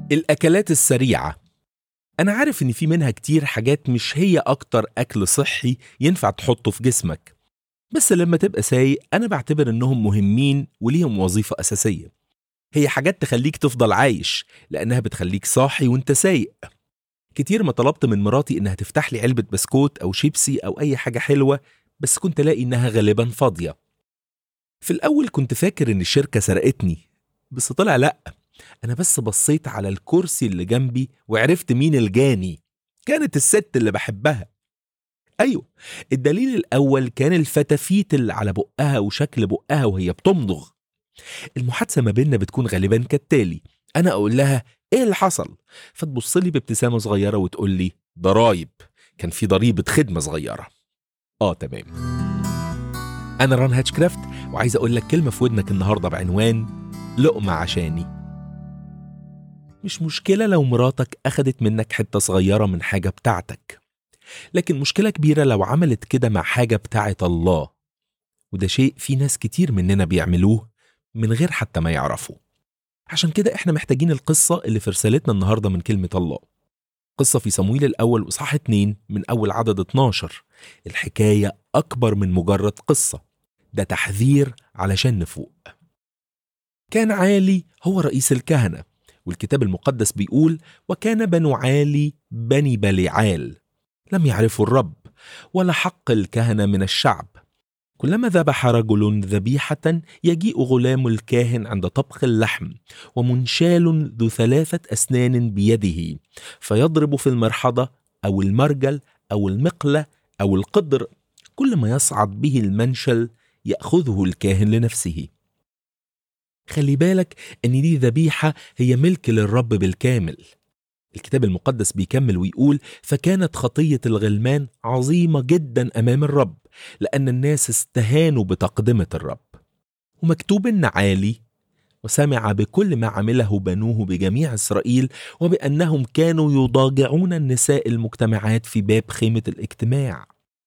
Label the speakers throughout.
Speaker 1: الأكلات السريعة. أنا عارف إن في منها كتير حاجات مش هي أكتر أكل صحي ينفع تحطه في جسمك، بس لما تبقى سايق أنا بعتبر إنهم مهمين وليهم وظيفة أساسية. هي حاجات تخليك تفضل عايش لأنها بتخليك صاحي وإنت سايق. كتير ما طلبت من مراتي إنها تفتح لي علبة بسكوت أو شيبسي أو أي حاجة حلوة، بس كنت ألاقي إنها غالبا فاضية. في الأول كنت فاكر إن الشركة سرقتني، بس طلع لأ. أنا بس بصيت على الكرسي اللي جنبي وعرفت مين الجاني. كانت الست اللي بحبها. أيوة، الدليل الأول كان الفتافيت اللي على بقها وشكل بقها وهي بتمضغ. المحادثة ما بيننا بتكون غالبا كالتالي: أنا أقول لها إيه اللي حصل، فتبص لي بابتسامة صغيرة وتقول لي ضرايب، كان في ضريبة خدمة صغيرة. تمام. أنا ران هاتشكرافت، وعايز أقول لك كلمة في ودنك النهاردة بعنوان لقمة عشاني. مش مشكلة لو مراتك أخدت منك حتة صغيرة من حاجة بتاعتك، لكن مشكلة كبيرة لو عملت كده مع حاجة بتاعت الله، وده شيء في ناس كتير مننا بيعملوه من غير حتى ما يعرفوا. عشان كده احنا محتاجين القصة اللي في رسالتنا النهاردة من كلمة الله. قصة في صمويل الأول إصحاح 2 من أول عدد 12. الحكاية أكبر من مجرد قصة، ده تحذير علشان نفوق. كان عالي هو رئيس الكهنة، والكتاب المقدس بيقول: وكان بنو عالي بني بليعال لم يعرفوا الرب ولا حق الكهنة من الشعب. كلما ذبح رجل ذبيحة يجيء غلام الكاهن عند طبخ اللحم ومنشال ذو 3 أسنان بيده، فيضرب في المرحضة أو المرجل أو المقلة أو القدر، كل ما يصعد به المنشل يأخذه الكاهن لنفسه. خلي بالك ان دي ذبيحة هي ملك للرب بالكامل. الكتاب المقدس بيكمل ويقول: فكانت خطية الغلمان عظيمة جدا أمام الرب، لأن الناس استهانوا بتقدمة الرب. ومكتوب إن عالي وسمع بكل ما عمله بنوه بجميع إسرائيل، وبأنهم كانوا يضاجعون النساء المجتمعات في باب خيمة الاجتماع.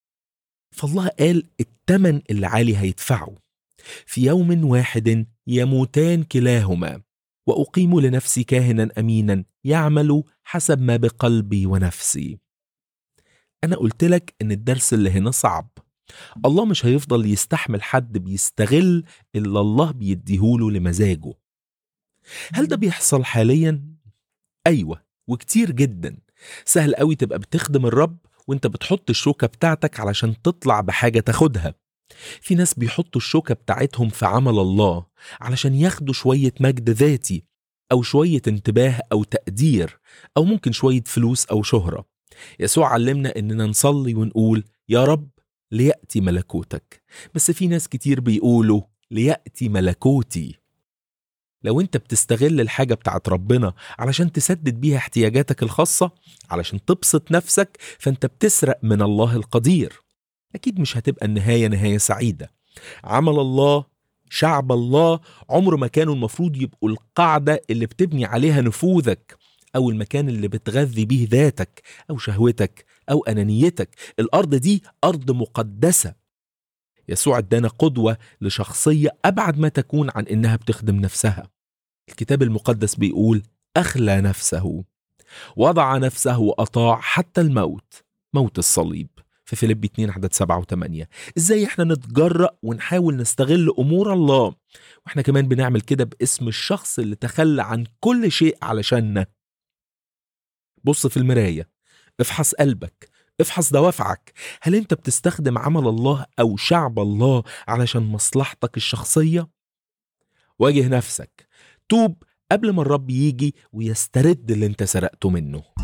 Speaker 1: فالله قال الثمن اللي عالي هيدفعه. في يوم واحد يموتان كلاهما، وأقيم لنفسي كاهنا أمينا يعمل حسب ما بقلبي ونفسي. أنا قلت لك إن الدرس اللي هنا صعب. الله مش هيفضل يستحمل حد بيستغل إلا الله بيديهوله لمزاجه. هل ده بيحصل حاليا؟ أيوة، وكتير جدا. سهل قوي تبقى بتخدم الرب وانت بتحط الشوكة بتاعتك علشان تطلع بحاجة تاخدها. في ناس بيحطوا الشوكة بتاعتهم في عمل الله علشان ياخدوا شوية مجد ذاتي أو شوية انتباه أو تقدير أو ممكن شوية فلوس أو شهرة. يسوع علمنا إننا نصلي ونقول: يا رب ليأتي ملكوتك، بس في ناس كتير بيقولوا ليأتي ملكوتي. لو انت بتستغل الحاجة بتاعت ربنا علشان تسدد بيها احتياجاتك الخاصة علشان تبسط نفسك، فانت بتسرق من الله القدير. أكيد مش هتبقى النهاية نهاية سعيدة. عمل الله، شعب الله، عمر ما كانوا المفروض يبقوا القاعدة اللي بتبني عليها نفوذك أو المكان اللي بتغذي به ذاتك أو شهوتك أو أنانيتك. الأرض دي أرض مقدسة. يسوع ادانا قدوة لشخصية أبعد ما تكون عن إنها بتخدم نفسها. الكتاب المقدس بيقول: أخلى نفسه، وضع نفسه وأطاع حتى الموت، موت الصليب، في فيليبي 2 عدد 7 و8. ازاي احنا نتجرأ ونحاول نستغل امور الله واحنا كمان بنعمل كده باسم الشخص اللي تخلى عن كل شيء علشاننا؟ بص في المراية، افحص قلبك، افحص دوافعك. هل انت بتستخدم عمل الله او شعب الله علشان مصلحتك الشخصية؟ واجه نفسك، توب قبل ما الرب يجي ويسترد اللي انت سرقته منه.